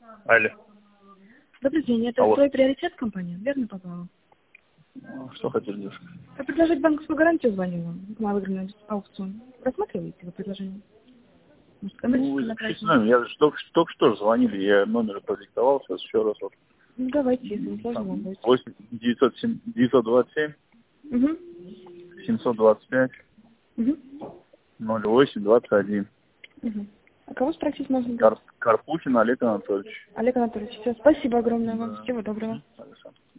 Алло. Добрый день, это Алло. твой приоритет компания? Верно попала? Что хотели, девушка? Я предложить банковскую гарантию звонила. Мы выиграли аукцион. Рассматриваете вы предложение? Может, коммерческий Запишите направление? номер. Я же только что же звонили, я номер продиктовал, сейчас еще раз. Вот. Ну, давайте, если не сложно вам будет. 8 927 Угу. 725 Угу. 08 21. Угу. А кого спросить можно будет? Карпухин Олег Анатольевич. Олег Анатольевич, все, спасибо огромное вам. Да. Всего доброго. Хорошо.